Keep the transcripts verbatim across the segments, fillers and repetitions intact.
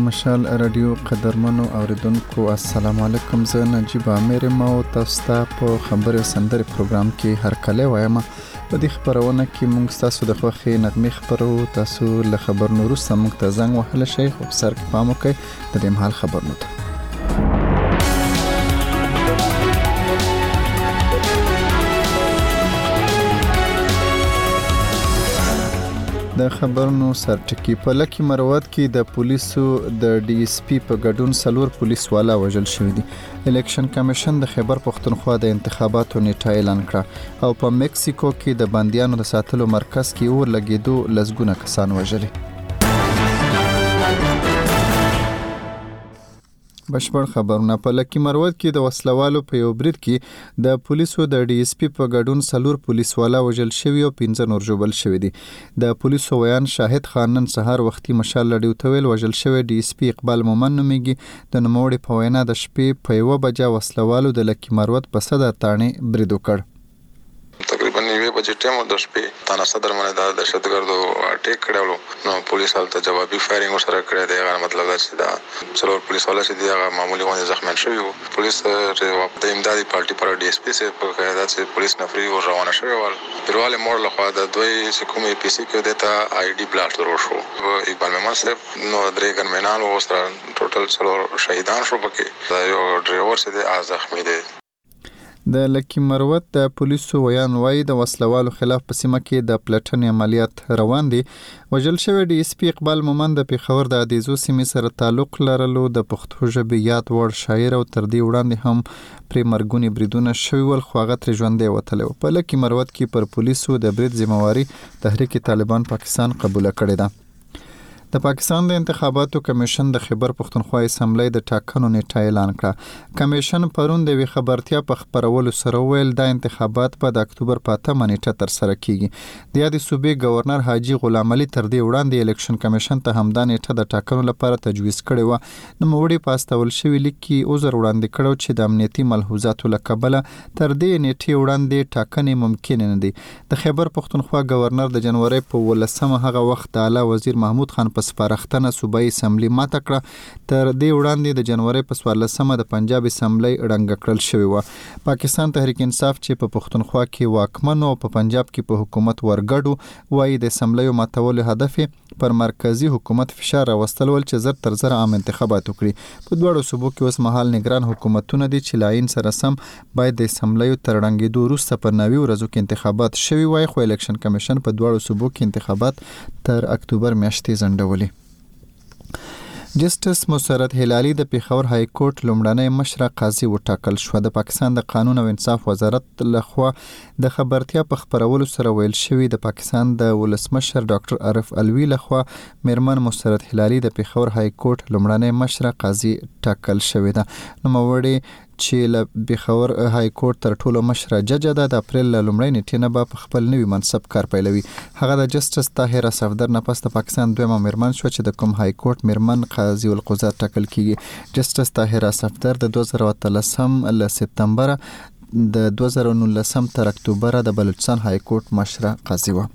مشال رادیو قدرمنو اوریدونکو السلام علیکم. زه نجیب امیر ما او تاسو ته په خبرو سندري پروګرام کې هر کله وایم. په دې خبرونه کې موږ تاسو د خوښي نغمه خبرو تاسو له خبر نورو سمون ته زنګ وهله شي خو سر کې پام وکړئ د دې مهال خبرونه ته. د خبرونو سرټکی په لکی مروت کې د پولیسو د ډي اس پی په ګډون سلور پولیس والا وژل شوی دي. الیکشن کمیشن د خیبر پختونخوا د انتخاباتو نیټه اعلان کړه او په مکسیکو کې د بندیانو د ساتلو مرکز کې اور لګیدو لزګونه کسان وژلي. بشپړ خبرونه په لکی مروت کې د وسلوالو په یو برید کې د پولیسو د ډي اس پی په ګډون سلور پولیس والا وژل شوی او پنځه نور ژوبل شوی دي. د پولیسو ویان شاهد خان نن سهار وختي مشال لډیو تویل وژل شوی ډي اس پی اقبال مومن نومیږي. د نوموړي په وینا د شپې په یو بجه وسلوالو د لکی مروت په صدر تانه برید وکړ. تقریبا یوه بجې ټیم د شپې تانه صدر باندې د دهشتګردو اٹیک کړو. نو پولیس حالت جوابي فایرینګ سره کړی دی. هغه مطلب دا چې دا څلور پولیس والا چې دی هغه معمولی غونډه زخمیان شوی وو. پولیس د امدادي پارټي پر ډي اس پی سره په قیادت سره پولیس نفري او روانه شوی ول. پیرواله موړ لخوا د دوی سکومي پی سي کې دته آی ډي بلاست ورو شو. اقبال مومن صاحب نو درې ګنمنان او سره ټوټل څلور شهیدان شو. پکې دا یو ډرایور چې دی زخمی دی. د لکی مروت د پولیسو ویان وای د وسلوالو خلاف په سیمه کې د پلټنې عملیات روان دي. وژل شوی ډي اس پی اقبال مومن د پیښور د عدیزو سیمې سره تعلق لرلو. د پښتو ژبې یاد وړ شاعر او تر دې وړاندې هم پرې مرګونی بریدونه شوی ول خو هغه تر ژوندې وتلی. په لکی مروت کې پر پولیسو د برید ذمہواری تحریک طالبان پاکستان قبول کړې ده. د پاکستان د انتخاباتو کمیشن د خیبر پختونخوا اسمبلی د ټاکنو نیټه اعلان کړه. کمیشن پرون د وی خبرتیا په خبرولو سره ویل د انتخابات په د اکتوبر په اتمه نیټه تر سره کیږي. د یادې صوبې گورنر حاجی غلام علي تر دې وړاندې الیکشن کمیشن ته همدا نیټه د ټاکنو لپاره تجویز کړې و. نو موړي پاستول شوی لیکي عذر وړاندې کړو چې د امنیتي ملحوظاتو لکبله تر دې نیټه وړاندې ټاکنې ممکن نه دي. د خیبر پختونخوا گورنر د جنوري په ولسمه هغه وخت د اعلی وزیر محمود خان په سپارښتنه صوبایي اسمبلی ماته کړه. تر دې وړاندې د جنوري په څوارلسمه د پنجاب اسمبلی ړنګ کړل شوی و. پاکستان تحریک انصاف چې په پختونخوا کې واکمن او په پنجاب کې په حکومت ورګډو وایي د اسمبلی ماتولو هدف پر مرکزی حکومت فشار راوستل ول چې زر تر زر عام انتخابات وکړي. په دواړو صوبو کې اوس مهال نگران حکومتونه دي چې لاین سره سم باید د اسمبلی تر ړنګېدو وروسته په نوي ورځو کې انتخابات شوي وای. خو الیکشن کمیشن په دواړو صوبو کې انتخابات تر اکتوبر میاشتې ځنډولي. جسټس مسرت هلالي د پیښور های کورټ لومړنی مشره قاضي وټاکل شو. د پاکستان د قانون او انصاف وزارت لخوا د خبرتیا په خبرولو سره ویل شوی د پاکستان د ولسمشر ډاکټر عارف الوی لخوا میرمن مسرت هلالي د پیښور های کورټ لومړنی مشره قاضي ټاکل شوی ده. نو موړي چې له پیښور های کورټ تر ټولو مشره جج ده. د اپریل لومړۍ نیټې نه به په خپل نوي منصب کار پیلوي. هغه د جسټس طاهره صفدر نه پس د پاکستان دویمه میرمن شو چې د کوم های کورټ میرمن قاضي القضات ټاکل کیږي. جسټس طاهره صفدر د دوه زره اتلسم له سپتمبر د دوه زره نولسم تر اکتوبر د بلوچستان های کورټ مشره قاضي و.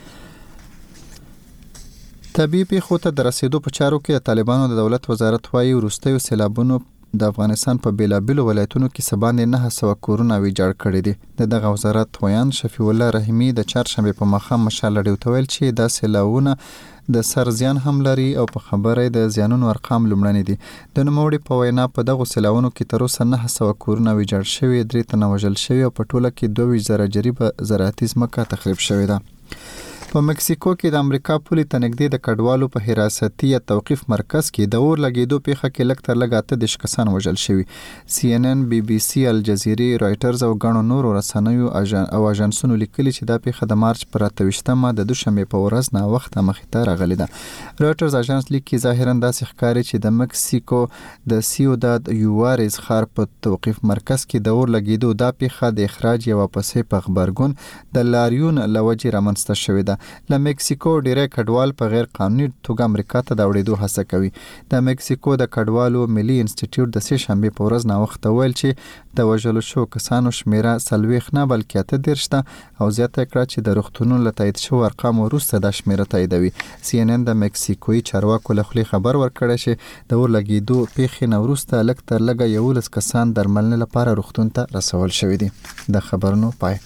طبيعي پیښو ته د رسیدو په چارو کې د طالبانو د دولت وزارت وايي وروستیو سیلابونو د افغانستان په بیلابیلو ولایتونو کې سباندې نه سوه کورونه ویجاړ کړي دي. د دغه وزارت ویان شفیع الله رحیمی د چهارشنبه په ماښام مشال لډیو ته ویل چې دا سیلابونه د سر زیان هم لري او په خبره د زیانونو ارقام لومړني دي. د نوموړي په وینا په دغه سیلابونو کې تر اوسه نه سوه کورونه ویجاړ شوي، درې تنه وژل شوي او په ټوله کې دوه ویشت زره جریبه زراعتي ځمکه تخریب شوې ده. په مکسیکو کې د امریکا پولي ته نږدې د کډوالو په حراستي یا توقیف مرکز کې د اور لګېدو پیښه کې لږ تر لږه اته دېرش کسان وژل شوي. سی ان ان، بي بي سي، الجزیرې، رایټرز او ګڼو نورو رسنیو او اژانسونو لیکلي چې دا پیښه د مارچ پر اته ویشتمه د دوشنبې په ورځ ناوخته مخې ته راغلې ده. رایټرز اژانس لیکي ظاهراً داسې ښکاري چې د مکسیکو د سیوداد یوارز ښار په توقیف مرکز کې د اور لګېدو دا پیښه د اخراج یا واپسې په غبرګون د لاریون له وجې رامنځته شوې ده. له مکسیکو ډیری کډوال په غیر قانوني توګه امریکا ته د وړېدو هڅه کوي. د مکسیکو د کډوالو ملي انسټیټیوټ د سې شنبې په ورځ ناوخته ویل چې د وژلو شو کسانو شمیره څلوېښت نه بلکې اته دېرش ده او زیاته کړه چې د روغتونونو له تایید شوو ارقامو وروسته دا شمیره تاییدوي. سی ان ان د مکسیکوي چارواکو له خولې خبر ورکړی چې د اورلګېدو پیښې نه وروسته لږ تر لږه یولس کسان درملنې لپاره روغتون ته رسول شوي دي. د خبرونو پای.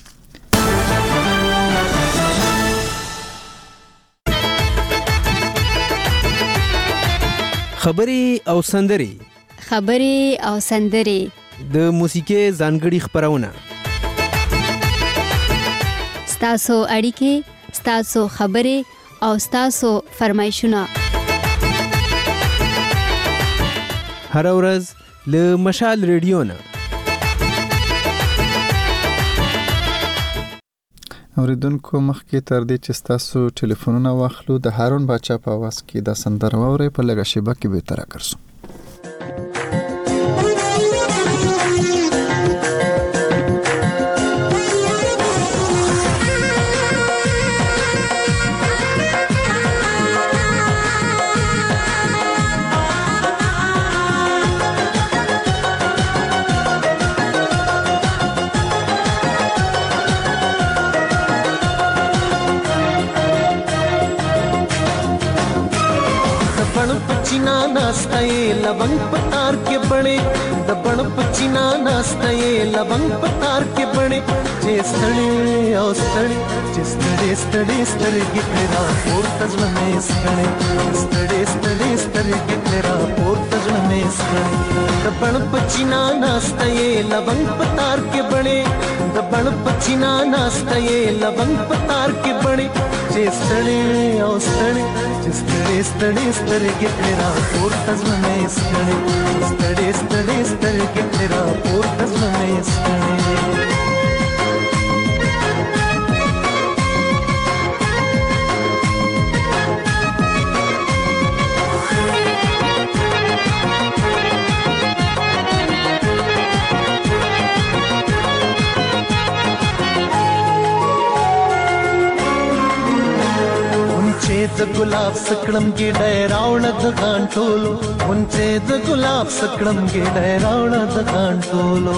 خبري او سندري خبري او سندري د موسیقي ځانګړي خبرونه ستاسو اړیکې ستاسو خبري او ستاسو فرمایشونه هر ورځ له مشال ریډیو نه. اوریدونکو مخکې تر دې چې ستاسو ټلیفونونه واخلو د هارون باچا په आवाज کې د سندره واوري په لږه شیبه کې به تر راکرسو. लवंग पतार के बड़े दबण पचीना नास्ते लवंग पतार के बड़े जे स्थळे ओ स्थळे जे स्थळे स्थळे स्थळे गिटरा पोर तजण में स्थळे स्थळे स्थळे स्थळे गिटरा पोर तजण में स्थळे दबण पचीना नास्ते लवंग पतार के बड़े दबण पचीना नास्ते लवंग पतार के बड़े जे स्थळे ओ स्थळे जे स्थळे स्थळे स्थळे गिटरा पोर तजण में स्थळे स्थळे स्थळे स्थळे गिटरा पोर तजण में स्थळे द गुलाब सकड़म गिडे रावणद कांटोलो मुंचे द गुलाब सकड़म गिडे रावणद कांटोलो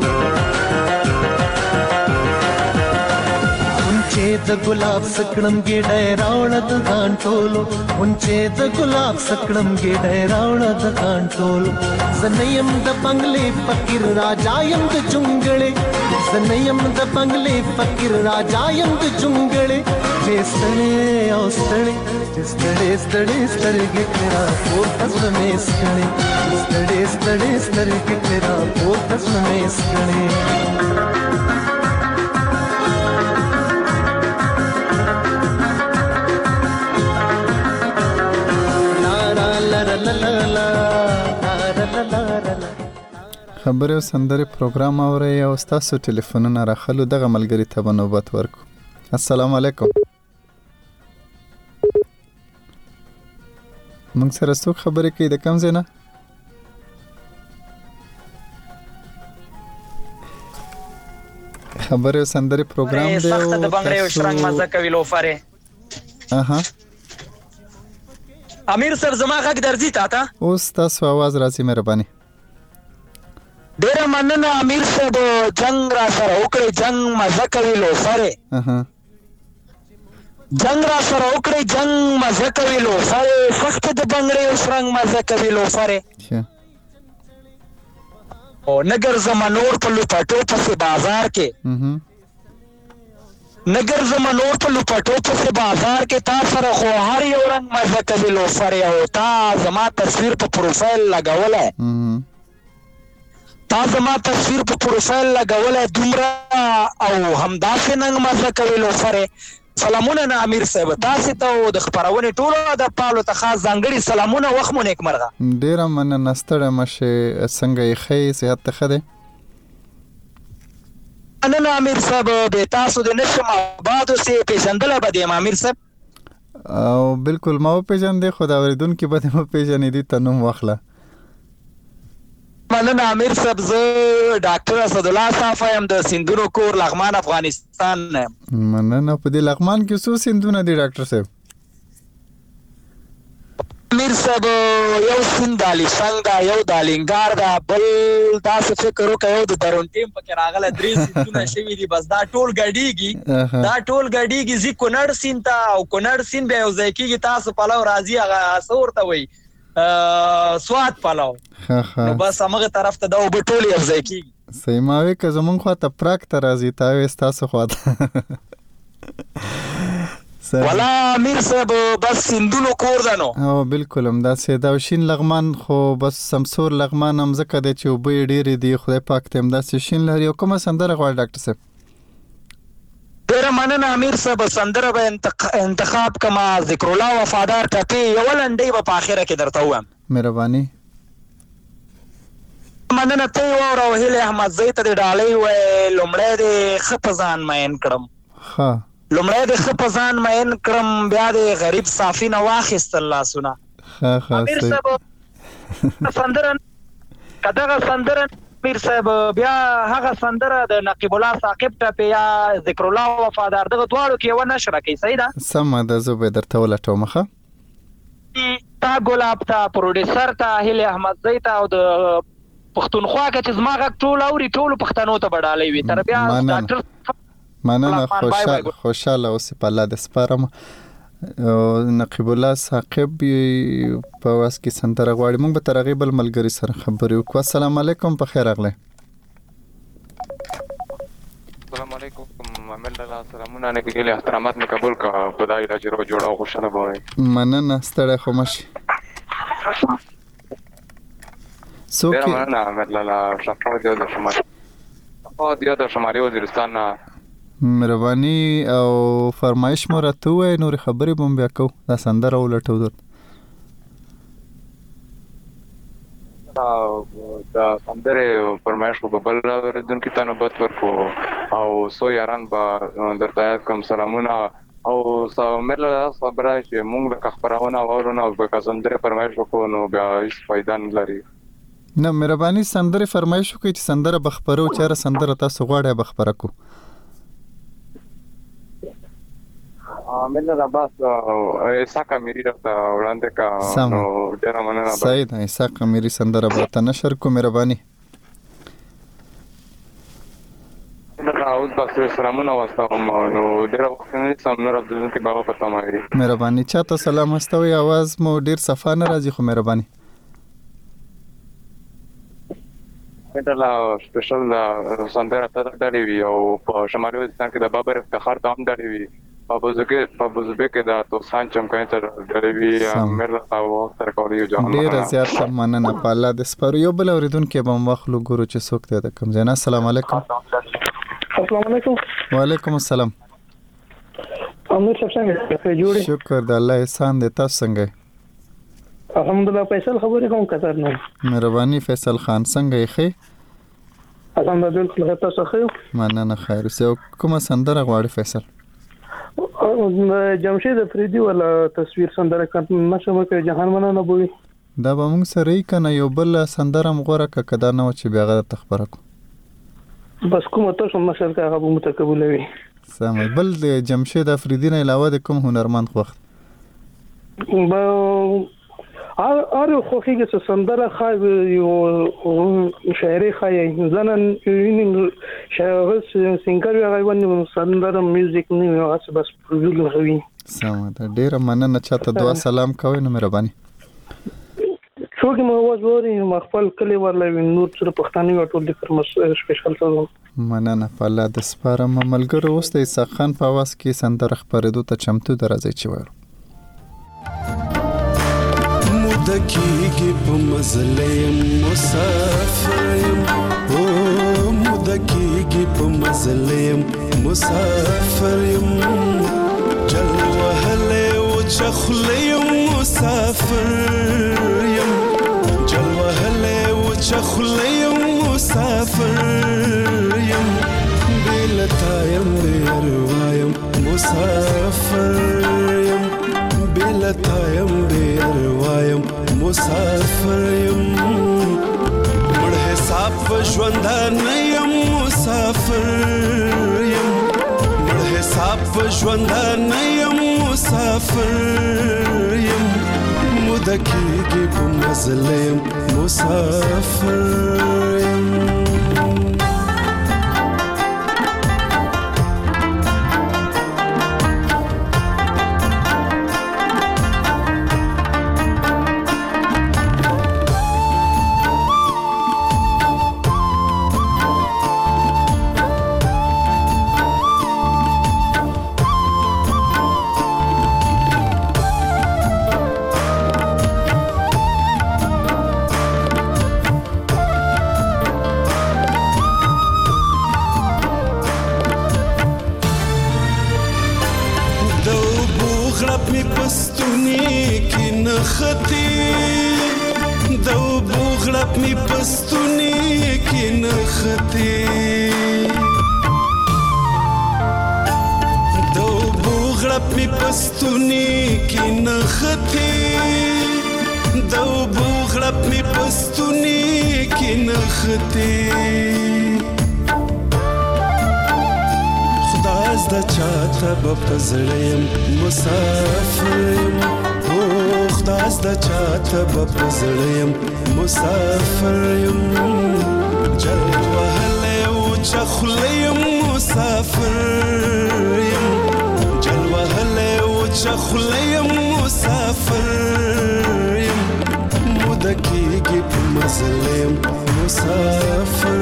मुंचे द गुलाब सकड़म गिडे रावणद कांटोलो मुंचे द गुलाब सकड़म गिडे रावणद कांटोलो जनयम द बंगले फकीर राजायम द जुंगले जनयम द बंगले फकीर राजायम द जुंगले जे स्थळे ओ स्थळे जे स्थळे स्थळे स्थळे गिटरा पोर तजण में स्थळे स्थळे स्थळे स्थळे गिटरा पोर तजण में स्थळे خبري او سندري پروګرام اوري او تاسو ټلیفونونه راخلو دغه ملګری ته نوبت ورکو. السلام علیکم. موږ سره څوک خبرې کوي د کوم ځای نه؟ خبرې او سندرې پروګرام دی او سخت د بنگړې او شرنګ مزه کوي لوفره. اها امیر سر زما غږ درځي تا ته؟ اوس تاسو आवाज راځي مهرباني. ډېره مننه امیر صاحب جنگ را سره وکړئ جنگ مزه کوي لوفره. اها جنگ را سره وکړئ جنگ مزه کوي لوفره سخت د بنگړې او شرنګ مزه کوي لوفره. او نګر زمانور په لوپټو پسې بازار کې نګر زمانور په لوپټو پسې بازار کې تا سره خو هر یو رنګ مزه کوي لوفره او تا زما تصویر په پروفایل لګولی تا زما تصویر په پروفایل لګولی دومره او همداسې ننګ مزه کوي لوفره. سلامونه نه امیر صاحب تاسو ته د خبرونه ټولو د پالو ته خاص ځانګړي سلامونه وخت مو نیک مرغه. ډیره مننه ستړی مشه څنګه یې ښه صحت ته ښه دی؟ مننه امیر صاحب به تاسو د نشم آبادو سې پیژندلی به دیم امیر صاحب؟ او بالکل ما وپېژندې خو د اورېدونکي به دې وپېژنې دې ته نوم واخله. مننه امیر صاحب، زه ډاکټر اسدالله صاحب یم د سیندونو کور لغمان افغانستان یم. مننه. په دې لغمان کې څو سیندونه دي ډاکټر صاحب؟ امیر صاحب یو سیند د الیشنګ ده، یو د الینګار ده، بل داسې فکر وکړه یو د درونټیم پکې راغله، درې سیندونه شوي دي. بس دا ټول ګډېږي دا ټول ګډېږي ځي کونړ سیند ته، او کونړ سیند بیا یو ځای کېږي. تاسو پلو راځي هغه څه ورته وایي سوات پلو، نو بس همغه طرف ته دا اوبه ټولې یو ځای کېږي. صحیح. ما وایي که زمونږ خوا ته پراک ته راځي، تا وایي ستاسو خوا ته. والا امیر صاحب بس سیندونو کور ده نو. او بالکل همداسې دا شین لغمان، خو بس سمسور لغمان هم ځکه دی چې اوبه یې ډېرې دي، خدای پاک ته همداسې شین لري. او کومه سندره غواړي ډاکټر صاحب؟ ډېره مننه امیر صاحب، سندره به انتخاب کما ذکر الله وفادار ټپې، یوه لنډۍ به په اخره کې درته ووایم. مهرباني. مننه. ته یې واوره او هیلې احمدزۍ ته دې ډالۍ وایې، لومړی دې ښه په ځان مین کړم، ښه لومړی دې ښه په ځان مین کړم، بیا دې غریب صافي نه واخیستل لاسونه. امیر صاحب سندره که دغه سندره امیر صاحب بیا هغه سندره د نقیب الله ثاقب ټپې یا ذکر الله وفادار، دغه دواړو کې یوه نشره کوي. صحیح ده؟ سمه ده، زه به یې درته ولټوم. ښه. تا ګلاب ته، پروډیسر ته، هیلې احمدزۍ ته، او د پښتونخوا که چې زما غږ ټول اوري ټولو پښتنو ته به ډالۍ وي. تر بیا ډاکټر مننه. خوشحاله اوسې، په الله دې سپارم. نقیب الله ثاقب په واس کې سندره غواړي. موږ به تر هغې بل ملګري سره خبرې وکړو. السلام علیکم، په خیر راغلی. السلام علیکم امیر لالا، سلامونه نه کېږي، احترامات مې قبول کړه، خدای دا چې رو جوړه او خوشحاله به وایي. مننه، ستړی خو مه شي. ډېره مننه امیر لالا. شفاف دیا د شمالي شفاف دیا د شمالي وزیرستان نه مهرباني. او فرمایش مو راته ووایه، نورې خبرې به هم بیا کوو. دا سندره ولټو درته. د سندرې فرمایش خو به بل اورېدونکي ته نوبت ورکړو، او څو یاران به درته یاد کړم. سلامونه. او امیر لالا خبره چې موږ لکه خپرونه واورو نه، او که سندرې فرمایش وکړو نو بیا هېڅ فایده نه لري. نه مهرباني، سندرې فرمایش وکړئ چې سندره به خپرو. چېرې سندره تاسو غواړئ به خپره کړو. امیر لالا بس اسحاق امیري راته وړاندې کړه، نو ډېره مننه. صحیح ده، اسحاق امیري سندره به ورته نشر کړو. مهرباني. اوس بس سلامونه واستوم، نو ډېره وخت نه نیسم، نور عبدالله بابا په تمه وي. مهرباني. چاته سلام واستوئ، اواز مو ډېر صفا نه راځي، خو مهرباني. لا سپیشل سندره ته ډالۍ وي، او په شمالي وزیرستان کې د بابر افتخار ته هم ډالۍ وي، په بوزبې کې د توسان چمکاني ته ډالۍ وي. امیر لالا وخت راکولی یو جهان. ډېره زیاته مننه، په الله دې سپارو. یو بل اورېدونکی به هم واخلو، ګورو چې څوک دی د کوم ځای نه. السلام علیکم. السلام علیکم. وعلیکم السلام. امیر صاحب څنګه جوړ؟ شکر د الله احسان دی، تاسو څنګه یې؟ الحمدلله. فیصل خبرې کوم قطر نه. مهرباني. فیصل خان څنګه یې؟ ښه الحمدلله. تاسو ښه یو؟ مننه، خیر اوسې. کومه سندره غواړې فیصل؟ جمشید افریدي ولا تصویر سندره کړم، نشم کوي جهان مننه بوي. دا به موږ سره یې کنه یو بل سندره مغوره ک کدا نه چې بیا غره تخبره کو. بس کومه تاسو مشر کا هغه متقبلوي. سم. بل د جمشید افریدي نه علاوه د کوم هنرمند خوښ؟ به ار خو هیڅ سندره خای یو شاعري خای ځنن شاعر سینګر وی غوښنه سندره میوزیک نه واسه بس پروژل غوي. سم ده. ډیره مننه. چاته دعا سلام کوي نو مهرباني. څوک مو आवाज وری مخفل کلی ورلې نور سره پښتاني ټول د فرمس سپیشل څه. مننه، په الله د سپارم. ملګرو اوس د اسحاق خان په आवाज کې سندره خبرېدو ته چمتو درځي چې وایو. مدکیږي په مزلې مسافر او مدکیږي په مزلې مسافر جل وهله او چخلې مسافر جل وهله او چخلې مسافر بلتا يم يروايم مسافر بلتا يم يروايم مسافر يم مړ ژوندان یم مسافر یم مړ حساب ژوندان یم مسافر یم مدکیږي په مزل یم مسافر یم می پستونی کی نختی دو بوغړپ می پستونی کی نختی دو بوغړپ می پستونی کی نختی خداز د چاته بپزړم مسافر خداز د چاته بپزړم مسافر یم جل وهله او چخلیم مسافر یم جل وهله او چخلیم مسافر یم مدکیږي په مزلم مسافر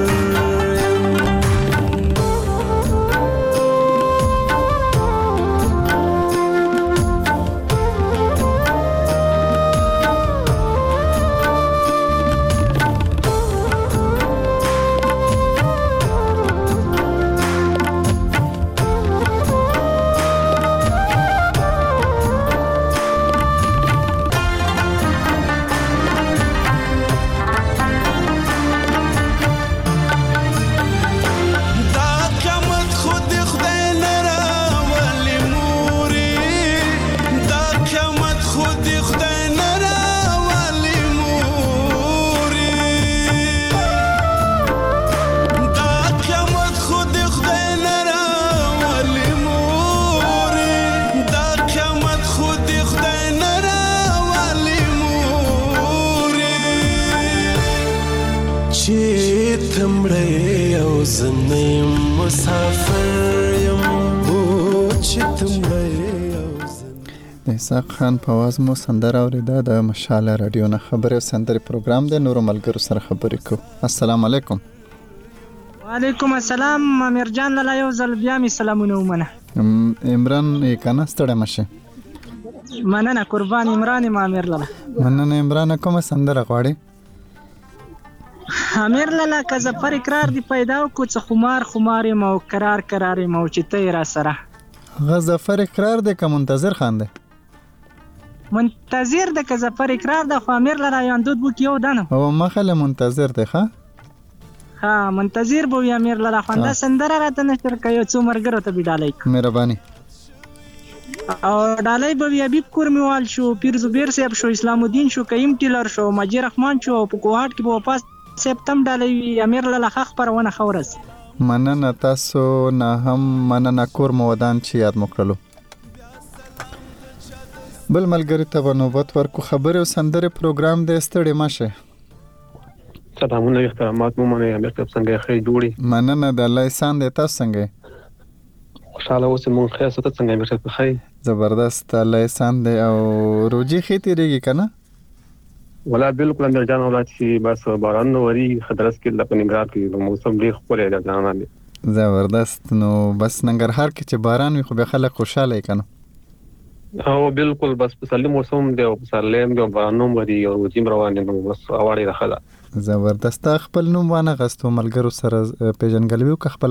اسحاق خان په आवाज مو سندره اوریده د مشعل رادیو نه خبره سندره پروګرام د نورو ملګرو سره خبرې کو. السلام علیکم. وعلیکم السلام. امیر جان لاله یو ځل بیا می سلامونه ومنه. عمران یې کنه ستړی مشه. مننه قربان عمران ما امیر لاله. مننه عمران کومه سندره غواړي؟ امیر لاله که زفر اقرار دی پیدا کو څه خمار خمار مو قرار قرار مو چې ته را سره. غزفر اقرار دی که منتظر خان دی؟ منتظر د که زفر اقرار د خو امیر لره یاندود بو کیو دنه او مخله منتظر دی ښا ها منتظر بو امیر لره خوانده سندره راته نشر کوي څو مرګرو ته بډالای مهرباني او ډالای بو حبیب کورمیوال شو پیر زبیر صاحب شو اسلام الدین شو قیم ټیلر شو مجید رحمان شو په کوهات کې بو پاس سپتم ډالای امیر لره خخ پرونه خورز مننه تاسو نه هم مننه کور مودان چې یاد مکړلو. بل ملګری ته نوبت ورکو خبره او سندره پروګرام د ستړي ماشه. سلامونه احترامات مو منه امیر صاحب څنګه خیر جوړي. مننه د الله احسان دی تاسو څنګه؟ خوشاله اوسئ مونږ خیر ست څنګه امیر صاحب خیر. زبردست الله احسان دی او روجي خېتی ریږي کنه؟ ولا بالکل امیر جان اولاد شي بس باران نوري خدرس کې لپاره نګران کې موسم ډیر خپل دی ځانان دي. زبردست. نو بس ننګرهار کې چې باران وي خو به خلک خوشاله کنه؟ او بالکل بس په سلیم موسم دی او په سلیم دی بارانوم ودی او زم روان دي نو بس اواړي راخلا. زبردست. خپل نوم وانه غستو ملګرو سره پیژنګلوي او خپل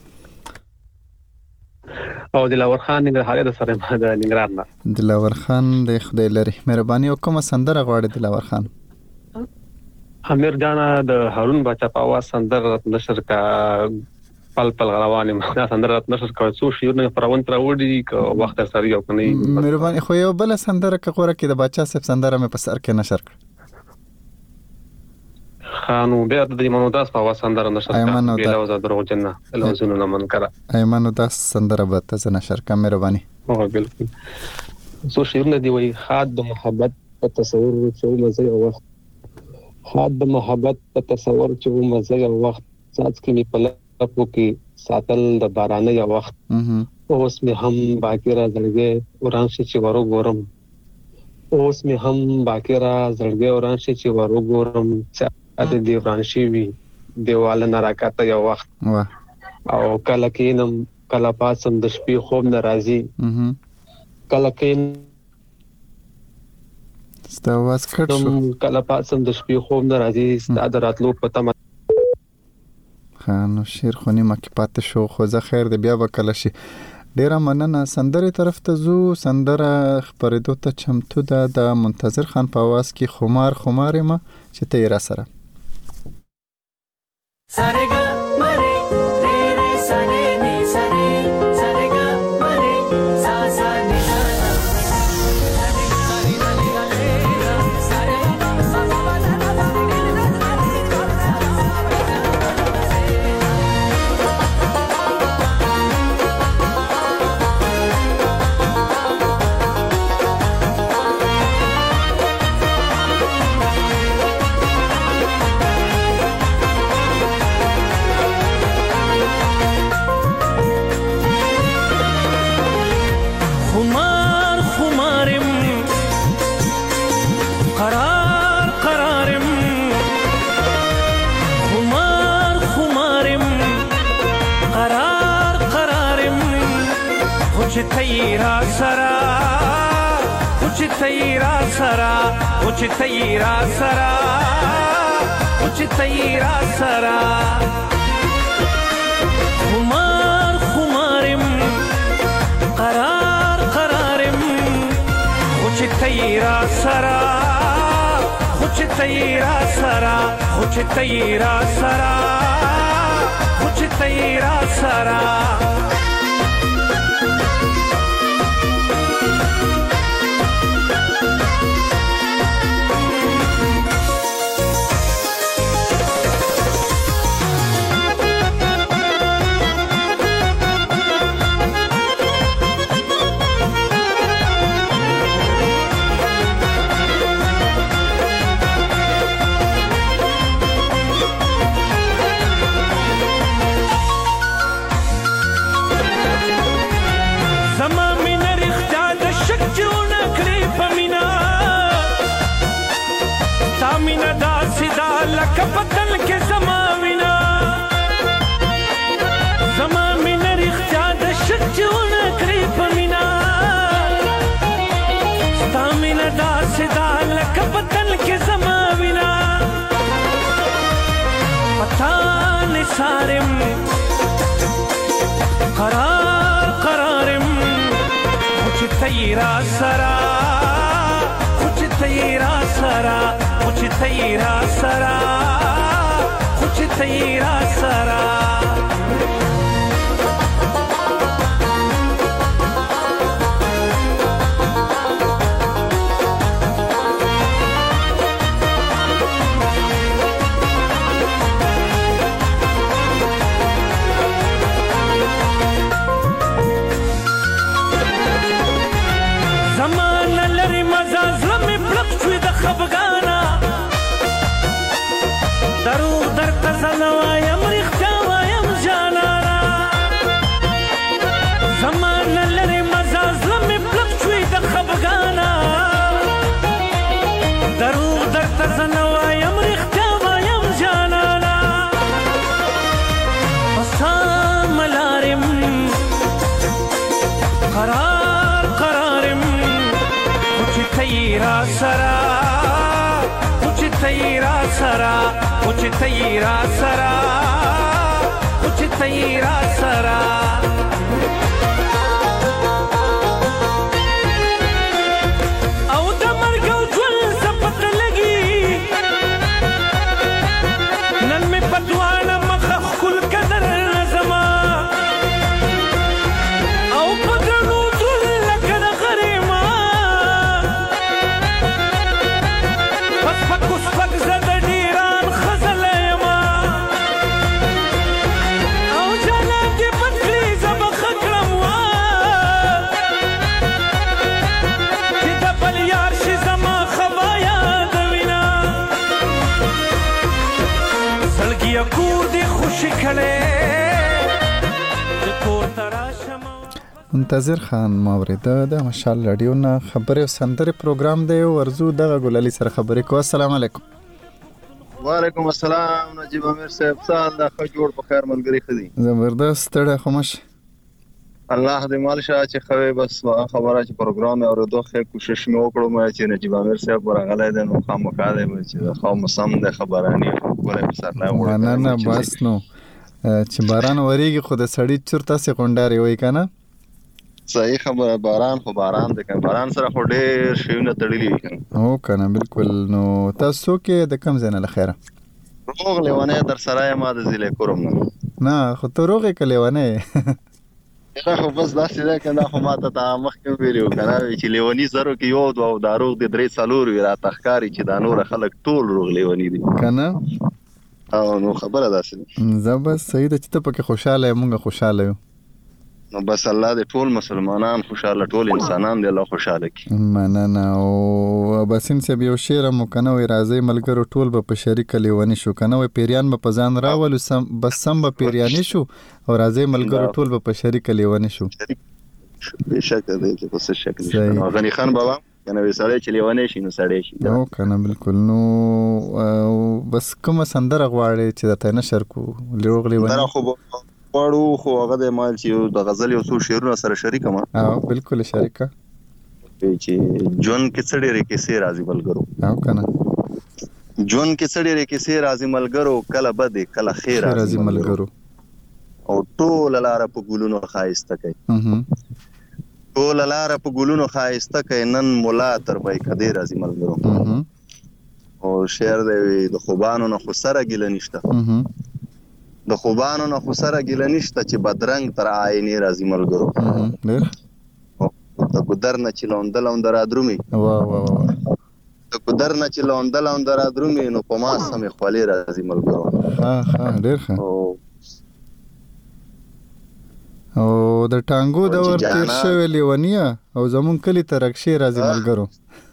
او دلاور خان ننګرهار د سره د ننګرهار نه. دلاور خان د خدای لري مهرباني او کومه سندره غواړي دلاور خان؟ امیر جان د هارون بچا په आवाज سندره نشر کا پل پل روانه دا سندره نشر کا څو شیونه پرون تر وړي ک وخت سره یو کني مهرباني خو یو بل سندره کا غوړه کې د بچا صاحب سندره مې په سر کې نشر کړ. خانو بیا د ایمان وداس په आवाज سندره نشر کا بیا لوز درو جنہ لوزونو نه من کرا ایمان وداس سندره به ته نشر کا مهرباني. او بالکل سو شیرونه دی وای خاد د محبت په تصور چې مزه او وخت خاد د محبت په تصور چې مزه او وخت ساز کې می په لپو کې ساتل د بارانه یا وخت اوس می هم باقی را زړګي وران شي چې ورو ګورم اوس می هم باقی را زړګي وران شي چې ورو ګورم چې د دې وران شي وی دیواله نه راکاته یو وخت او کله کینم کله پاسم د شپې خوب ناراضي کله کین ستاواز کټ شو کله پاسم د شپې خوب ناراضي ستاد راتلو پته خانو شیر خونی مکی پاتې شو خو زه خیر دی بیا وکړه شي. ډیره مننه. سندره طرف ته زو سندره خبرېدو ته چمتو ده د منتظر خان په आवाज کې خمار خمار ما چې ته را سره سارګه مری ری ری سنه ني سنه سارګه مری سا سا ني تیرا سرا کچھ تیرا سرا کچھ تیرا سرا کچھ تیرا سرا خمار خمارم قرار قرارم کچھ تیرا سرا کچھ تیرا سرا کچھ تیرا سرا کچھ تیرا سرا کپتل کې زماوینا زمامین رښتیا د شچونه کړی پمینا ستامین دا سدا لکپتل کې زماوینا پتا نثارم قرار قرارم کچھ تیرا سرا کچھ تیرا سرا کچھ تیرا سرا کچھ تیرا سرا زمان لري مزاز لمې پلق شوي د خفګانا درو در تزل وایم رښتیا وایم جانانا زمان لري مزاز لمې پلق شوي د خفګانا درو در تزل وایم رښتیا وایم جانانا پسا ملارم قرار قرارم کچھ تیرا سرا کچھ تیرا سرا کچھ تیرا سرا کچھ تیرا سرا او د مرګ او ژوند زپت لګي نن مې پدوانه مخ خل قدر زما او پدرو ټول لکه د غریما پس پکوس پک زد ډیران خزل کړې کور تراشم منتظر خان ماوریده د مشال رادیو نه خبرې او سندرې پروګرام دی ورزو دغه ګلالي سره خبرې کو. السلام علیکم. وعلیکم السلام نجیب امیر صاحب سال دا خو جوړ په خیر ملګری خدي زبردست تړه خمش الله دې مال شاه چې خوي بس خبره چې پروګرام اورېدو خې کوشش مې وکړم چې نجیب امیر صاحب ورغلای دي نو خامخا دې چې خو مسم د خبرانی کوله سر نه وړه نه نه بس نو چې باران وریږي خو د سړی چرته سي غونډاري وای کنه صحیح خبره باران خو باران د کنه باران سره خو ډېر شیونه تړلي کنه او کنه بالکل نو تاسو کې د کم زنه لخيره روغ لیوانه در سره ما د زیله کوم نه خو ته روغه کلیوانه دا خو بس داسې ده کنه خو ماته تا مخکې ویلو کنه چې لیونی زرو کې یو دوه او داروغ د درې څلور وی را تخکاری چې دا نور خلک ټول روغ لیونی دي کنه او نو خبره داسې زبر سید چې ته پکې خوشاله مونږ خوشاله یو نو بس الله دې ټول مسلمانان خوشاله ټول انسانان دې الله خوشاله کړي مننه او بسین سه یو شعر مو کنه وی راځي ملګرو ټول به شریک لیونی شو کنه وی پیریان په ځان راول سم بس سم به پیریانی شو او راځي ملګرو ټول به شریک لیونی شو بشک دې چې په څه شکل شي غنی خان بابا کنه وی سړی چې لیونی شي نو سړی شي او کنه بالکل نو بس کوم سندره غواړي چې د تنه شر کو لوغ لیونی دا خو پړو خو هغه د مال چې د غزل یو څو شعرونه سره شریک ما او بالکل شریکه چې جون کې څړې رې کې سي راځي ملګرو او کنه جون کې څړې رې کې سي راځي ملګرو کله بد کله خیر راځي ملګرو او ټول لار په ګلونو خایسته کوي ټول لار په ګلونو خایسته کوي نن مولا تر پای کدي راځي ملګرو او شعر دی د خوبانو نه خو سره ګل نشته د خوبانو نه خو سره ګل نشته چې بدرنګ تر آینې راځي ملګرو ډېر د ګدر نه چې لوند لوند را درومي وا وا وا د ګدر نه چې لوند لوند را درومي نو په ما سمې خولې راځي ملګرو ها ها ډېر ښه او د ټانګو د ور تیر شوی لیونیا او زمون کلی ترکشي راځي ملګرو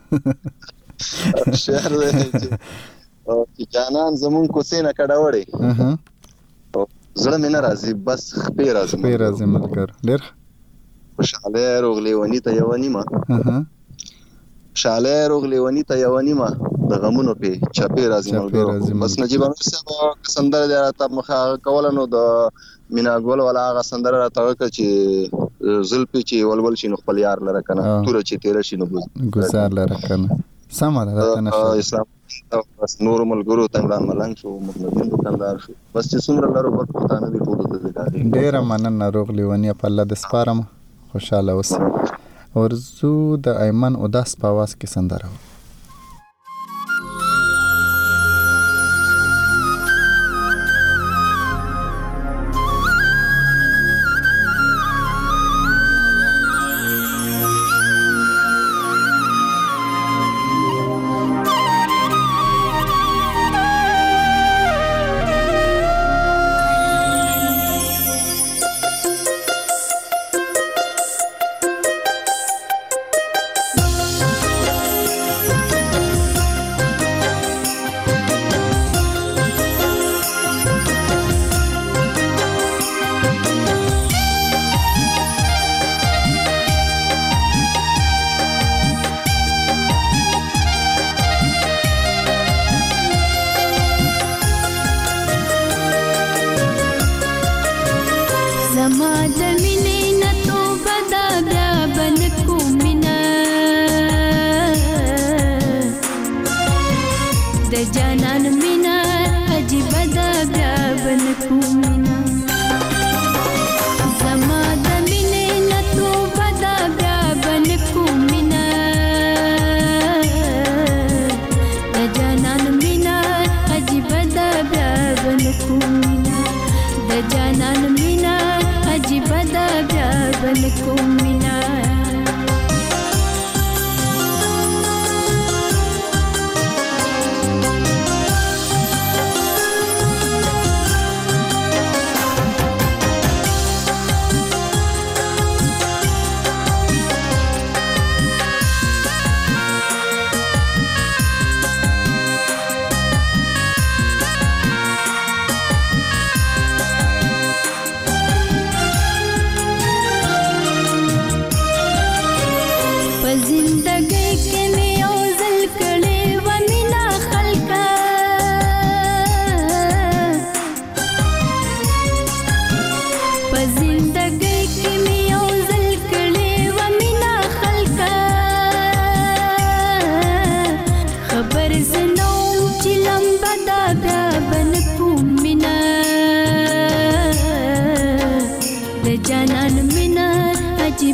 شهر دی چې جانان زمون کوڅې نه کډاوړي زړه مې نه راځي بس خپې راځي خپې راځي ملګرو ډېر خوشاله روغلی ونی ته یو نیمه خوشاله روغلی ونی ته یو نیمه د غمونو په چپې راځي ملګرو بس نجیب امیر صاحب سندره د راته مخه کول نو د مینا ګول ولا هغه سندره راته چې زلپی چې ولول شي نو خپل یار لره کنه تور چې تیر شي نو گزار لره کنه سم ده نه اسلام بس نور ملګرو تمران ملنګ شو مخلدین دکاندار شو بس چې څومره لارو په پتا نه دی ټول د ذکر ډیر مننه روغلی ونی په الله د سپارم خوشاله اوس ورزو د ایمن اوداس په आवाज کې سندره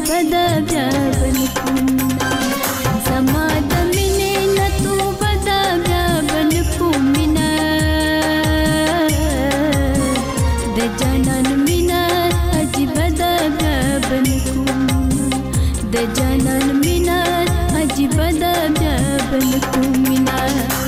بدا بیا بل کومینا زما د مینې نه تو بدا بیا بل کومینا د جانان مینا عجیب دا بیا بل کومینا د جانان مینا عجیب دا بیا بل کومینا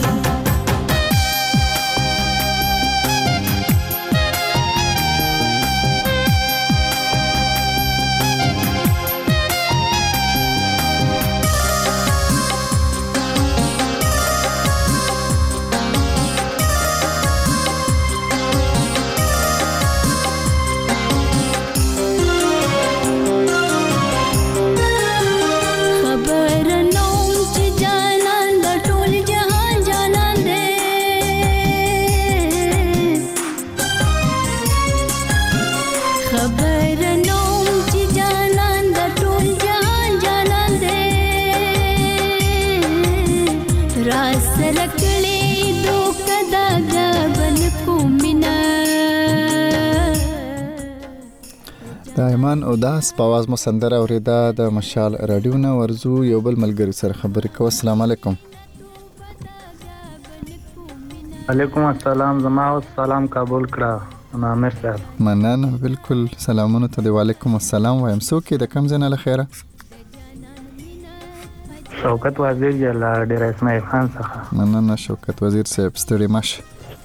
د ایمان اوداس په आवाज مو سندره اوریدا د مشال رادیو نه ورزو یو بل ملګری سره خبرې کوو. السلام علیکم. علیکم السلام. زما سلام قبول کړه عامر صاحب. مننه. بالکل سلامونه ته دی. وعلیکم السلام. وایم څوک د کم ځای نه لخيره؟ شوکت وزیر جلا ډیر اسماعیل خان څخه. مننه شوکت وزیر صاحب. ستړي مشه.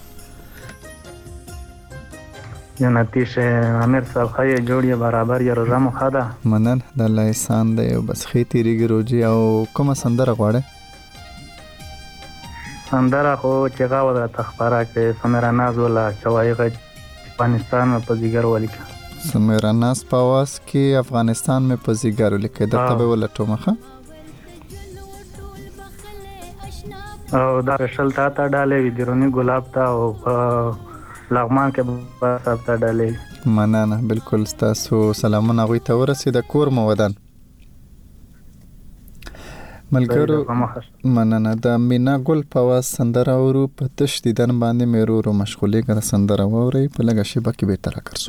جنتی شه امیر صاحب خای جوړی برابر یې روزه مو خدا. منن د الله احسان دی. بس خې تیریږي روزي او کومه سندره غواړي؟ سندره خو چې غاوه د تخبره کې سمرا ناز ولا چوایغه افغانستان په زیګر ولیکه. سمرا ناز په आवाज کې افغانستان مې په زیګر ولیکه. د تبه ولا ټومخه او دا شل تا تا ډالې وی درونی ګلاب تا او لغمان کې په سب تا ډالې. مننه. بالکل تاسو سلامونه غوي ته ورسید کور مو ودان ملګرو. مننه. د مینا ګل په आवाज سندره ورو په تشدیدن باندې مې ورو مشغولې کړه سندره ووري په لګه شی باقي به تر کړسو.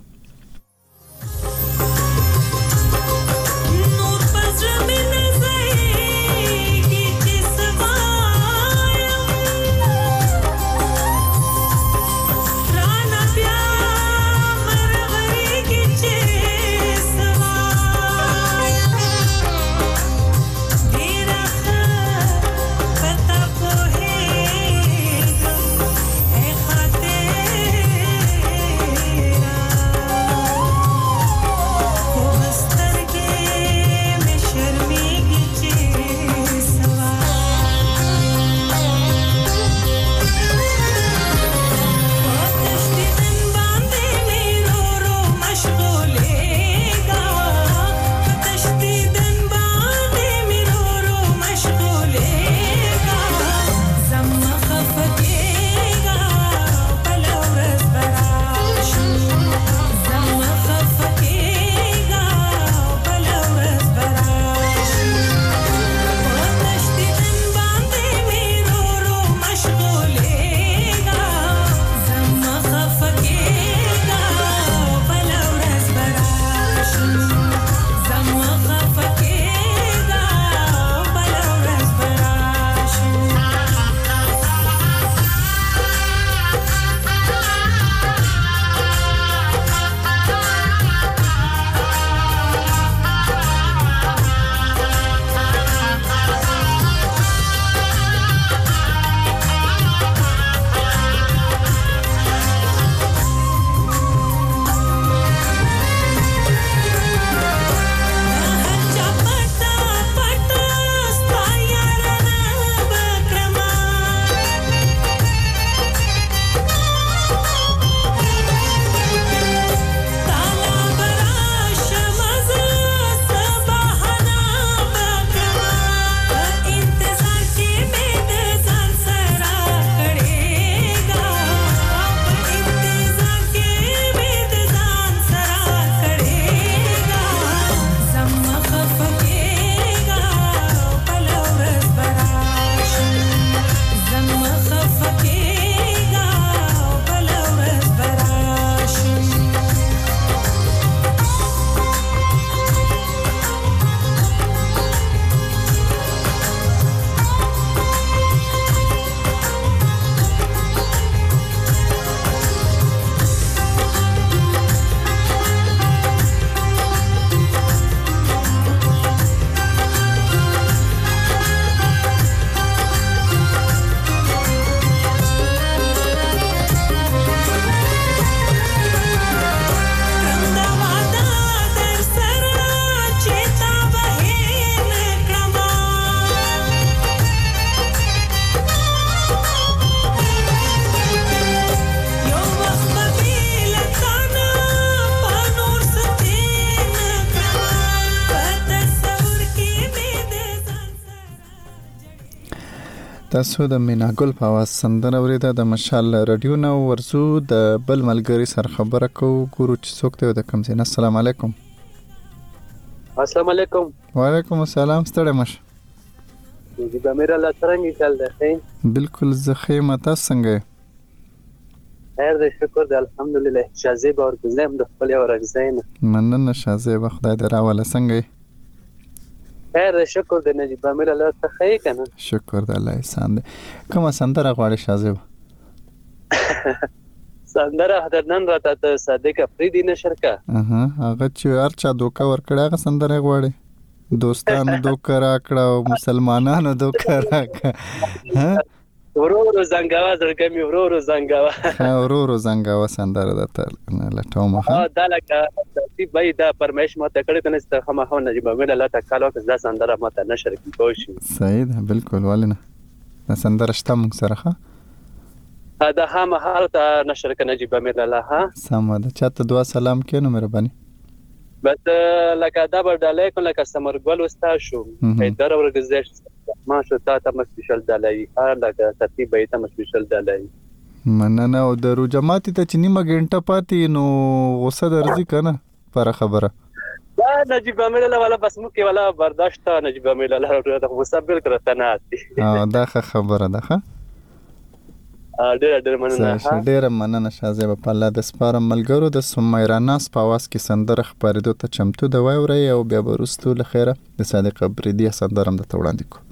تاسو د میناګل په आवाज سندره اوریده د مشال رادیو نو ورزو د بل ملګری سره خبره کو ګورو چې څوک ته د کم زین. السلام علیکم. السلام علیکم. وعلیکم السلام. ستړی مشه جی با میرا الله څنګه چل دی؟ بالکل زخیمه. تاسو څنګه؟ خیر دی، شکر دی، الحمدلله. شازیب اور گزم د خپل اور غزین. مننه شازیب، خدای دې راوله. څنګه؟ خیر دی، شکر دی. نجیب با میرا الله ته خیر کنه. شکر دی، الله احسان دی. کومه سندره غواړي شازیب؟ سندره هدرنن راته ته صادق افریدی نشر کا. اها، هغه چې هرچا دوکا ورکړه هغه سندره غواړي. دوستانو دوکا راکړه او مسلمانانو دوکا راکړه. ها ورو ورو زنګاوا زړګمی ورو ورو زنګاوا. ها ورو ورو زنګاوا سندره ده تر نه لټوم. ها دا لکه تی بای دا پرمیش ماته کړه کنه ست خمه هو نجیب با میرا الله ته کالو که دا سندره ماته نشر کی کوشش. صحیح ده، بالکل. ولنه دا سندره شته موږ سره. ها دا هم هر ته نشر کنه نجیب با میرا الله. ها سم ده. چاته دعا سلام کینو مهرباني. بس لکه دا بردالای کوم لکه سمرګل وستا شو پیدر ورګزش ما شو تا ته مسپیشل دالای هر لکه ترتیب به ته مسپیشل دالای. مننه. او درو جماعتي ته چې نیمه غنټه پاتې نو غوسه درځي کنه پر خبره. دا نجیب امیر الله والا بس مو کې والا برداشت نجیب امیر الله ته غوسه بل کړه نه آتی. ا دا خبره ده. ښه ډېر ډېر مننه. ډېر مننه شازیب. په الله د سپارم ملګرو د سمیراناس په आवाज کې سندره خبرېدو ته چمتو د وایوري او بیا ورستو لخيره د صادق افریدی سندرم د توړاندې کو.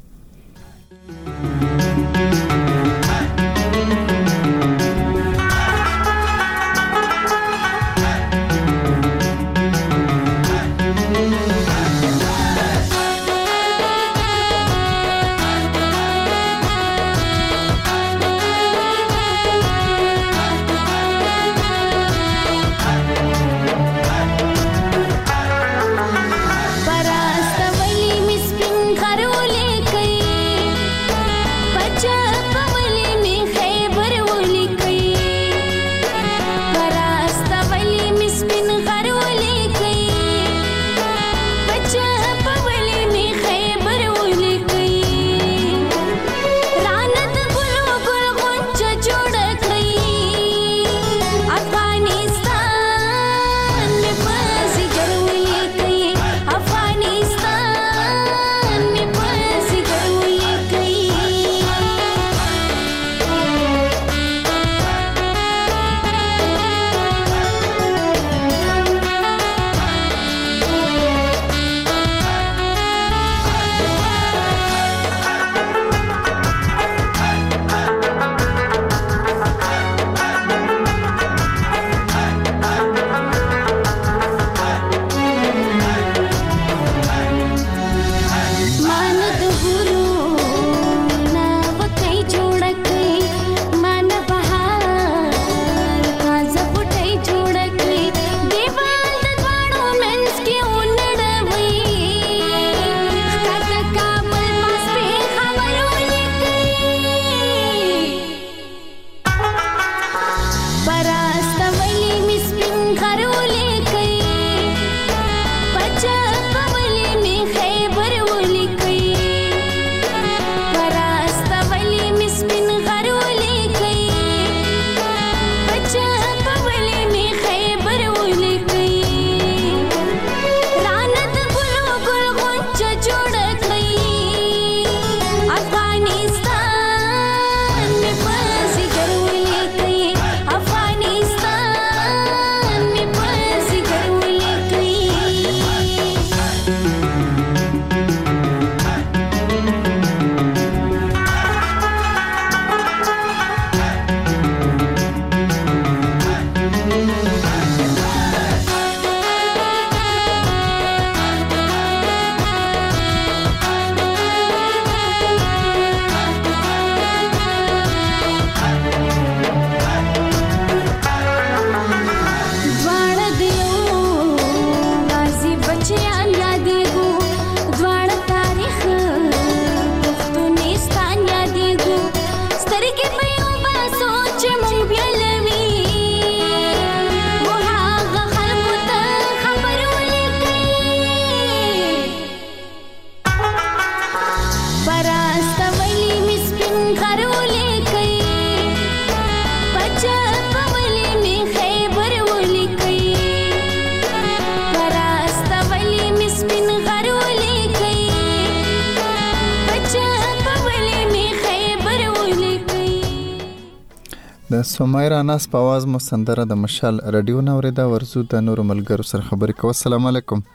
د سمیرا ناس په आवाज مو سندره د مشال رادیو نه اوریدا ورزو د نور ملګرو سره خبرې کوو. السلام علیکم.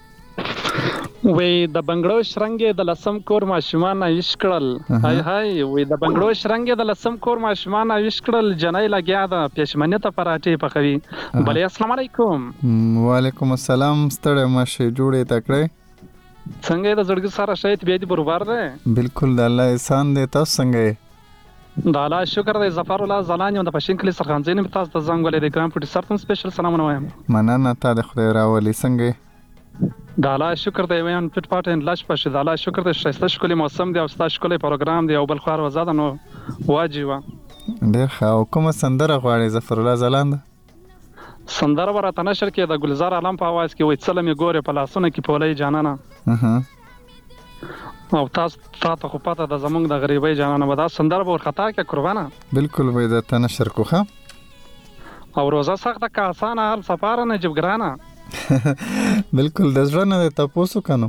وې د بنگړو شرنګې د لسم کور ماشومان ایش کړل. هاي هاي وې د بنگړو شرنګې د لسم کور ماشومان ایش کړل. جنای لګیا د پېشمنه ته پراټې پخوي. بلې السلام علیکم. وعلیکم السلام. ستړی مشه جوړې تکړه څنګه د زړګي سره شهید بیا دي برابر ده. بالکل د الله احسان دی. تاسو څنګه د الله شکر دی. ظفر الله زلانی د پښین کلی سرخانځین په تاسو د زنګ ولې د ګرام پټي سرتم سپیشل سلامونه وایم. مننه تا د خدای راولي. څنګه د الله شکر دی. وین پټ پټ ان لاش پښه د الله شکر دی. شایسته شکلې موسم دی او ستا شکلې پروګرام دی او بل خور وزاده نو واجب ډیر ښه. کومه سندره غواړي ظفر الله زلاند؟ سندره ورته نشر کې د ګلزار عالم په आवाज کې وای څلمې ګوره په لاسونه کې پولې جانانه. اها او تاسو تاسو خو پته د زمونږ د غریبۍ جانانه ودا سندره ور خطا کې قربانه. بالکل وای د تنشر کوخه او روزه سخته کا آسانه حال سفاره نه جبګرانه. بالکل د ځړه نه تاسو کنو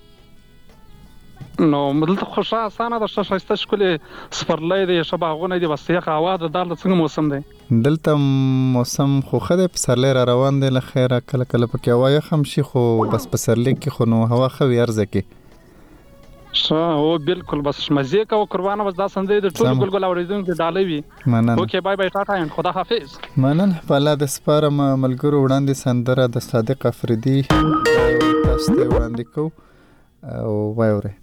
نو مدلته خوشا آسانه د شایسته شکلې سپرلې دی شباغونه دی وسیخ आवाज د دال څنګه موسم دی. دلته موسم خو خده په سرلې را روان دی. له خیره کله کله پکې وای خم شي خو بس په سرلې کې خو نو هوا خو ارزه کې شا او بالکل بس مزه کا قربانه بس دا سندې د ټول ګلګل اوریدونکو ډالې وي. مننه. اوکې بای بای ټاټا ان خدا حافظ. مننه. په الله د سپارم ملګرو وړاندې سندره د صادق افریدي تاسو ته وړاندې کو او وایوره.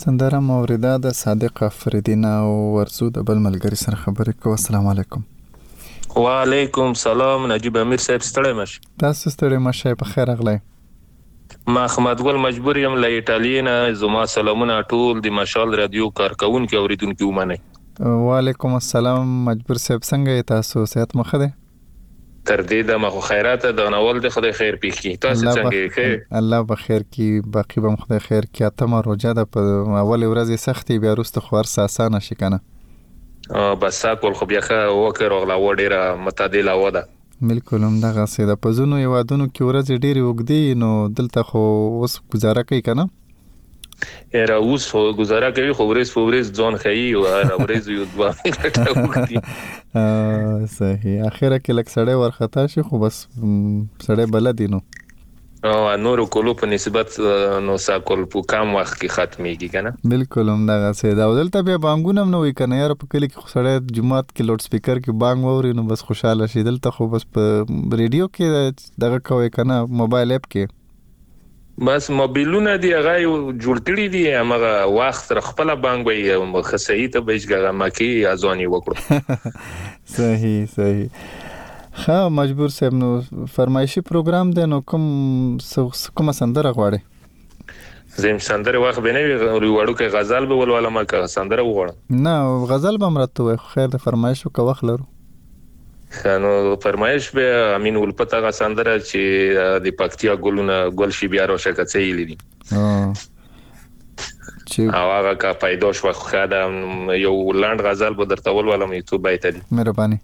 سندره موریدا د صادق افریدی او ورزو د بل ملګری سره خبرې کوو. السلام علیکم. وعلیکم سلام. نجیب امیر صاحب ستړی مشه. تاسو ستړی مشه، په خیر راغلی. ما احمد ګل مجبور یم له ایټالیا نه. زما سلامونه ټول د مشال رادیو کارکونکو اوریدونکو ومنئ. وعلیکم السلام مجبور صاحب، څنګه تاسو؟ صحت مخه ده؟ تر دې د مخ خیرات د نوول د خدای خیر پیښی. تاسو څنګه یې؟ الله بخیر کی، باقی به خدای خیر کی. اتمه روزه د اول ورځې سختي، بیا وروسته خو ورس اسانه شي کنه. اه بس اکول خو بیا خو وکړ غلا وډیره متعدله وده. بالکل هم دغه سیده پزونو یوادونو کې ورځ ډیره وګدي، نو دلته خو اوس گزاره کوي کنه. era اوس خو گزاره کوي، خو ورځ په ورځ ځون خي او ورځ یو دوا کټه وکړي. ا صحیح، اخره کې لک سړی ورختا شي، خو بس سړی بلدي نو او نورو کولو په نسبت نو ساکول په کم وخت کې ختميږي کنه. بالکل هم دغه سیده. دلته بیا بانګونه هم نه وي کنه یار، په کلی کې سړی جمعات کې لوډ سپیکر کې بانګ ووري نو بس خوشاله شي. دلته خو بس په ریډیو کې دغه کوي کنه، موبایل اپ کې بس موبایلونه دی هغه جوړ کړی دی، هغه وخت تر خپل بانګ وي خصيي ته بهشګه مکی ازونی وکړو. صحیح صحیح. خا مجبور صاحب، نو فرمایشي پروګرام دی، نو کوم کوم سندره غواړي؟ زم سندره واخ بنوي وړو کې غزل به ولوله ما که سندره وغواړم. نه غزل به مرته وي، خیر د فرمایشو کا وخت لرو. خانو فرمایش به امین ولپتا غ سندره چې د پکتیا ګلونه ګل شي بیا راشه کڅې لیدي. اه چې هغه کا پیدا شو خو دا یو لاند غزل به درته ولوله مې تو بیت دي. مهرباني.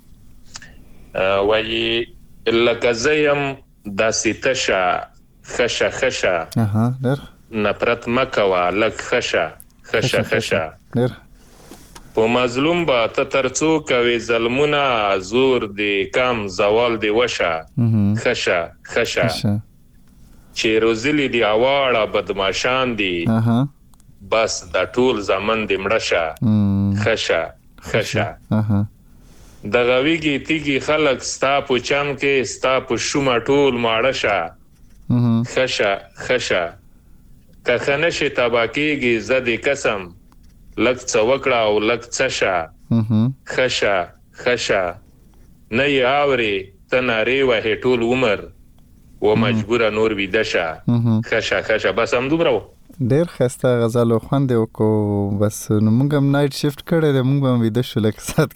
وای لکه زیم د سیتشا خشه خشه اها در نفرت مکوا لک خشه خشه خشه در په مظلوم با ته ترڅو کوي ظلمونه زور دی کم زوال دی وشه خشه خشه چې روزلی دی اواړه بدمعشان دی اها بس د ټول زمن دی مړشه خشه خشه اها د غویږي تیږي خلک ستا په چم کې ستا په شومه ټول ماړه شه خشه خشه که خنشه تباکیږي زدي قسم لک څوکړه او لک څشه خشه خشه نه یاوري تناري وه ټول عمر و مجبور نور ویدشه خشه خشه. بس هم دومره ډیر خسته غزل خوند وکړو، بس نو موږ هم نایټ شیفت کړی دی، موږ هم ویده شو لکه سات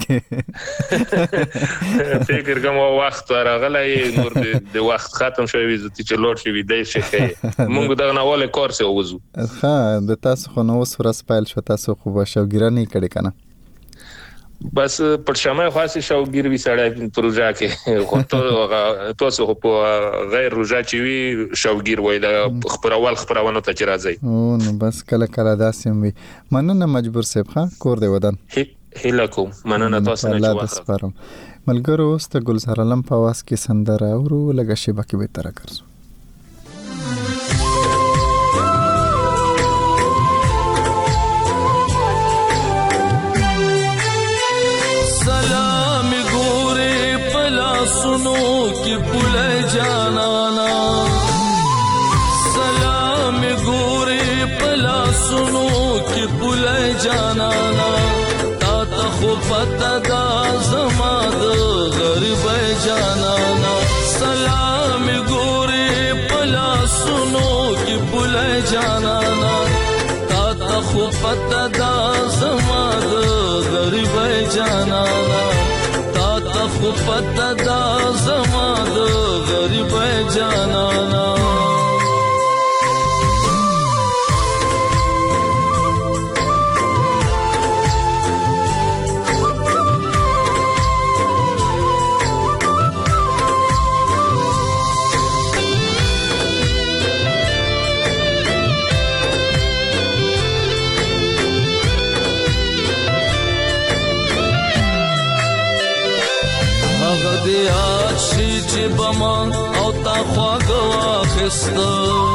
کې فکر کوم وخت راغلی نور د وخت ختم شوی وي چې لوړ شي ویده شي. موږ دغه ناول کار سه وځو. ها د تاسو خو نو اوس ورځ پیل شو، تاسو خو به شوګیرانی کړی کنه. بس پر شمه خاصه شوګیر وی سړی پروژه کې خو ته تاسو په غیر روزه چې وی شوګیر وای د خبرول خبرونه ته چې راځي. او نو بس کله کله داسې وي. مننه مجبور صاحب، ښه کور دی ودان. هیله کوم مننه تاسو نه الله دسپارم. ملګرو اوس ته ګلزار علم په واس کې سندره اورو لګه شی باقي به تر کړو. सुनो कि पुले जाना सलाम गोरे पला सुनो कि पुले जाना ता तखो पता दा जमाद गरीब जाना सलाम गोरे पला सुनो कि पुले जाना ता तखो पता दा जमाद गरीब जाना خو پتا دا زما د غریب جانانا یاد شي چې بما او تا خواږه واخسته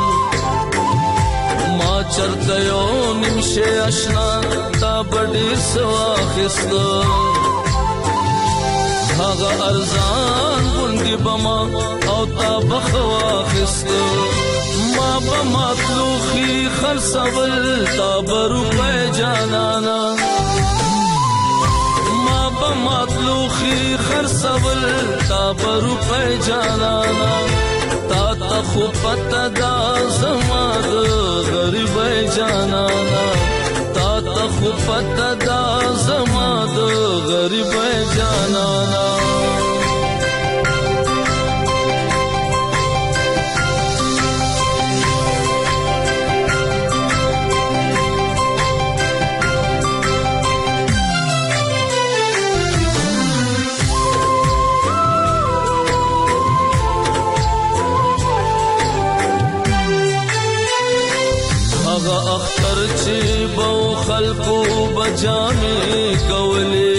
ما چرته یو نمشه اشنا تا بډیر سوا خسته هغه ارزان ګوندې کې بما او تا بخوا خست ما بمطلوخي خرڅول تا برو په جانانا ما بمطلوخي خرڅول تا برو په جانانا تا ته خو پته دا زما د غریب جانانا تا ته خو پته دا زما د غریب جانانا اختر چې بو خلقو بجامې کولې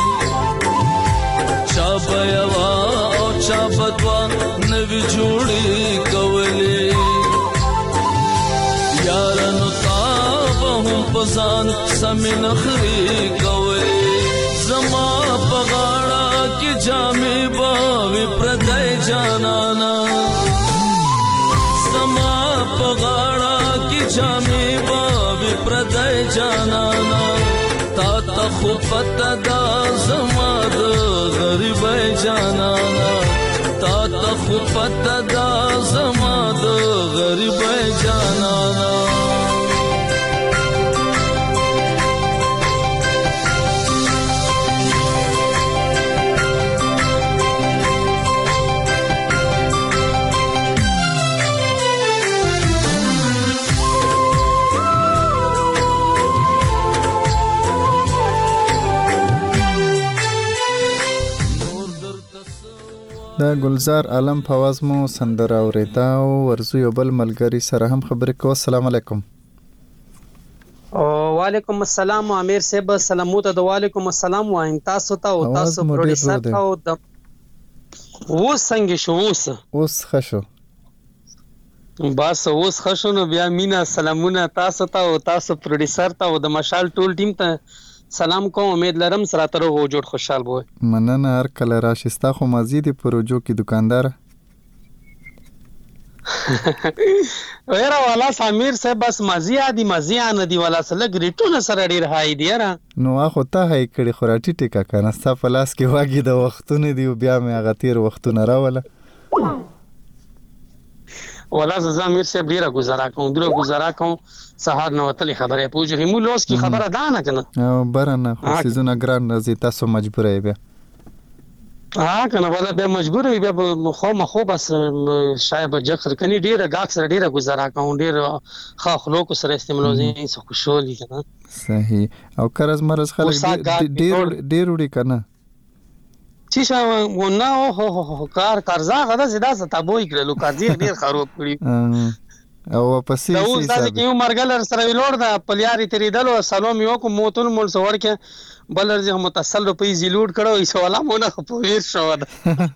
چا بیا او چا بدوا نوی جوړې کولې یارانو تا هم پزان سمې نخري کولې زما پغاړه کې جامې باوي پردای جانانا زما پغاړه کې جامې باوي پردای جانانا تا ته خو پته دا زما د غریب جانانا تا ته خو پته دا زما د غریب جانانا د ګلزار عالم فواز مو سندره اوریدا او ورزو یو بل ملګری سره هم خبرې کوو. السلام علیکم. او وعلیکم السلام امیر صاحب سلاموت د وعلیکم السلام وایم تاسو ته او تاسو پروډوسر ته او د و څنګه شو اوس اوس خشو بس اوس خشو نو بیا مینا سلامونه تاسو ته او تاسو پروډوسر ته او د مشال ټول ټیم ته سلام کوم. امید لرم سره تر هو جوړ خوشحال وو. مننه هر کله راشستا خو مزید پروژو کې دکاندار ویرا والا سمیر صاحب بس مزیا دی مزیا نه دی والا سره ګریټونه سره ډیر هاي دی را نو اخو ته هاي کړي خوراټی ټیکا کنه ستا پلاس کې واګي د وختونه دی بیا مې هغه تیر وختونه راوله ولا زمیر صاحب ډیره گزارا کوم ډیره گزارا کوم سهار نو تلې خبره پوجي مو لوس کی خبره ده نه کنه او برنه خو سيزونه ګران راځي تاسو مجبور یې بیا ها کنه ولا به مجبور یې بیا خو مخو بس شاید جخر کني ډیره غاک سره ډیره گزارا کوم ډیره خو خلکو سره استعمالوي څه خوشالي کنه صحیح او قرض مرز خلک ډیر ډیر وړي کنه چې شاو ونه هو هو کار قرضا غدا زدا ستابوي کړلو قرضې ډیر خراب کړی او پسې دا اوس دا چې یو مرګلر سره ویلوړ دا پلیاري تریدلو سلام یو کوم موتون مول سوړ کې بلر چې متصل په یې لوډ کړو یې سواله مونږ په ویر شو دا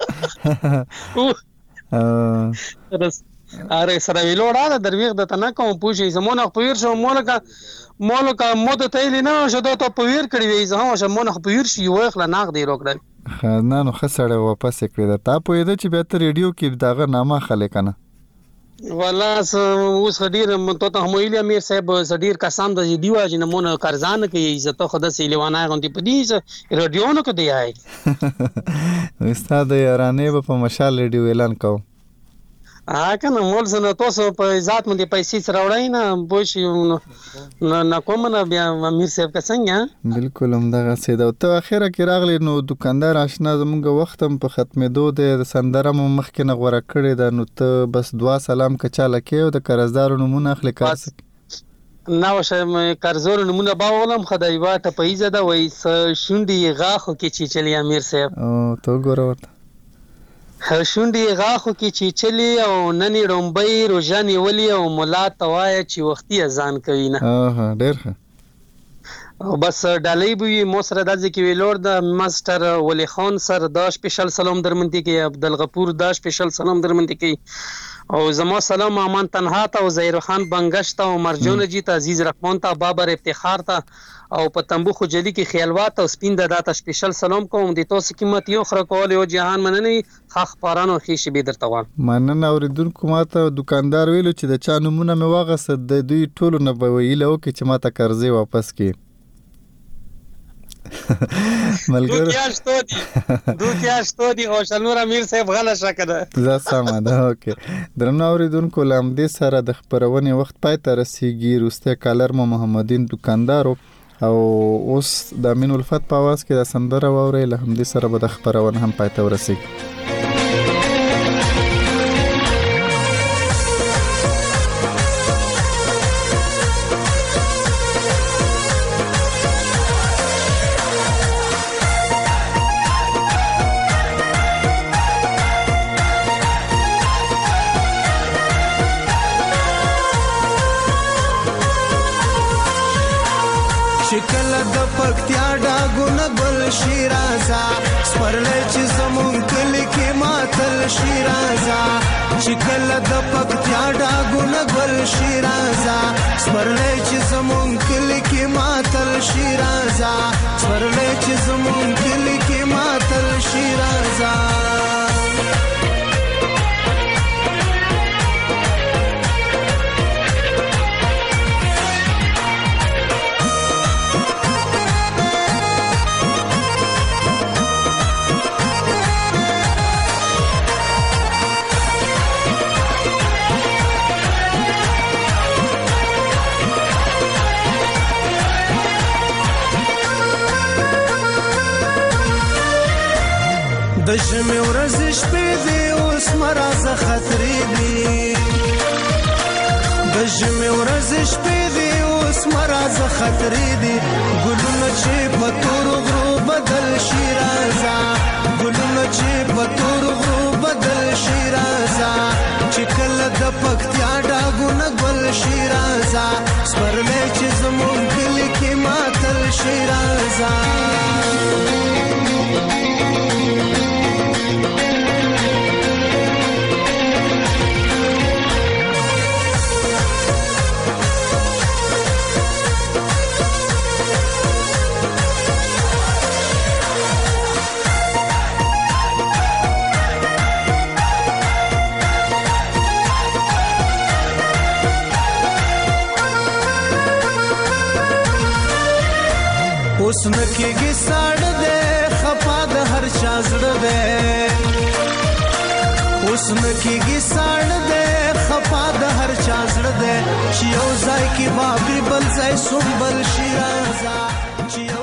اره سره ویلوړ دا درویغ د تنه کوم پوښي زمونه په ویر شو مولکه مولکه مود ته لینا شو ته په ویر کړی وې زه هم شمونه په ویر شي یو خلا ناغ دی روکړل نه نو خسړې واپس کړی دا تا په دې چې به تر ریډیو کې داغه نامه خلک کنه والله اوس ډیر ته ته همویل امیر صاحب زډیر کسان د دیوا چې نمونه قرضان کوي عزت خدا سي لیوانای غونډي په دې ریډیو نو کې دی آی استاد یارانه په مشال ریډیو اعلان کو ها کنه مول سره تاسو په ذات مې پیسې سره وړای نه بوشي نه کوم نه بیا امیر صاحب کا څنګه بالکل هم دغه سیده ته اخره کې راغلی نو دکاندار آشنا زموږ وختم په ختمېدو د سندره مو مخکې نه غوړه کړې ده نو ته بس دعا سلام کچاله کې او د قرضدارو نمونه اخلي کاس نو شه قرضور نمونه باولم خدای واټه پیزه ده وای شونډي غاخو کې چې چلی امیر صاحب او تو ګورو شونډي غاخو کې چې چلی او ننی رومبای روزاني ولی او مولا توای چې وختي اذان کوي نه اه ډېر ښه او بس ډالۍ به مو سره د ځکه ویلور د ماستر ولی خان سر دا سپیشل سلام درمنتی کې عبدالغفور دا سپیشل سلام درمنتی کې او زما سلام امان تنها ته او زهیر خان بنگش ته او مرجون جی ته عزیز رحمان ته بابر افتخار ته او په تنبو خجلی کې خیالوات او سپین د داته سپیشل سلام کوم د تاسو قیمت یو خره کول او جهان مننی خخ پارانو خېش به درته وان مننه اوریدونکو ماته دکاندار ویلو چې د چا نمونه مې واغسه د دوی ټولو نه به ویلو کې چې ماته قرضې واپس کړي ملګر دوه شتو دي دوه شتو دي او شنور امیر صاحب غلا شکره زه سم ده اوکې درنو اوریدونکو لام دې سره د خبرونې وخت پای ته رسیږي روسته کالر مو محمدین دکاندارو او اوس د امین الفت په आवाज کې د سندره ووري له همدې سره به د خبرونه هم پای ته ورسیږي شکل د پکتیا ډاګونه ګل شیرازا سپرلې چې زمون کلی کې ماتل شیرازا شکل د پکتیا ډاګونه ګل شیرازا سپرلې چې زمون کلی کې ماتل شیرازا سپرلې چې زمون کلی کې ماتل شیرازا د ژمې ورځې شپې دي اوس مرازه خطرې دي د ژمې ورځې شپې دي اوس مرازه خطرې دي ګلونه چې په تورو غرو بدل شي رازه ګلونه چې په تورو غرو بدل شي رازه چې کله د پکتیا ډاګونه ګل شي رازه سپرلې چې زمون کلی کې ماتل شي رازه اوس نکېږي ساړه دی خفا د هر چا زړه دی اوس نکېږي ساړه دی خفا د هر چا زړه دی چې یو ځای کې باغي بل ځای سنبل شي رازه